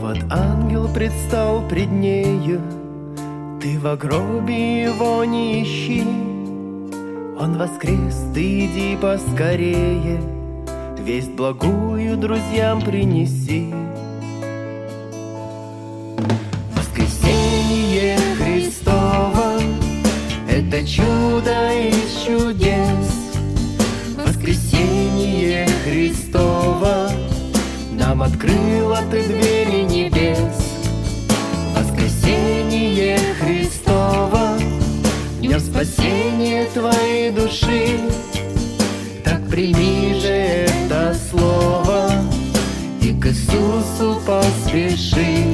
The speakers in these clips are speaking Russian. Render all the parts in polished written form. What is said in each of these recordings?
вот ангел предстал пред нею. Ты в гробе его не ищи, он воскрес, ты иди поскорее, весть благую друзьям принеси. Воскресение Христово — это чудо из чудес. Воскресение Христово нам открыло ты двери небес. Воскресение Христово — днем спасения твоей души. Так прими же это слово и к Иисусу поспеши.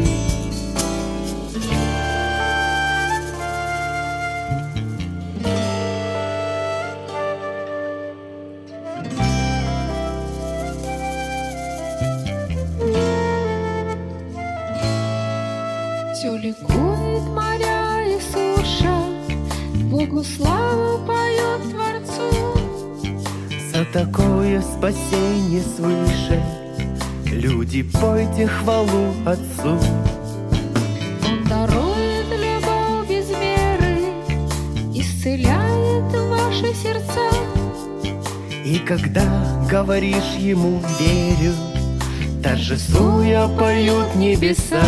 Все ликует моря и суша, Богу славу поет Творцу. За такое спасение свыше люди, пойте хвалу Отцу. Он дарует любовь без меры, исцеляет ваши сердца. И когда говоришь Ему «верю», торжествуя поют небеса.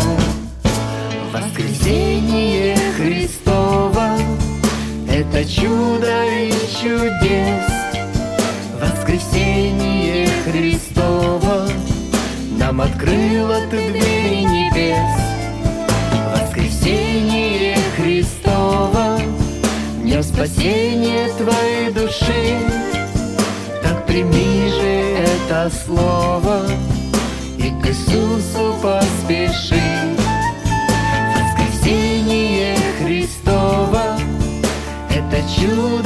Воскресение Христово — это чудо из чудес. Воскресение Христово нам открыло ты двери небес. Воскресение Христово — днем спасения твоей души. Так прими же это слово и к Иисусу поспеши. Воскресение Христово — это чудо